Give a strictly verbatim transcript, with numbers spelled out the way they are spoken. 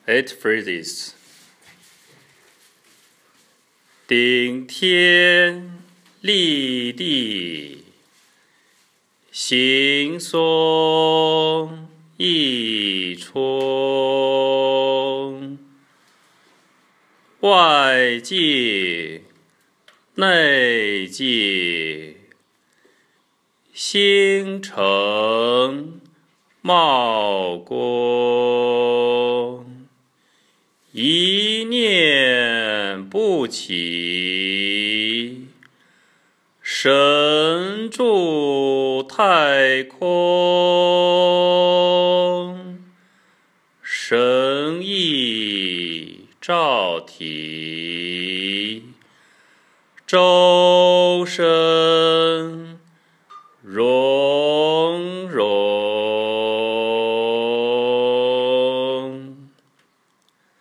Eight phrases. 顶天立地，行松益冲，外界内界，星辰茂光，一念不起，神助太空，神意照体，周身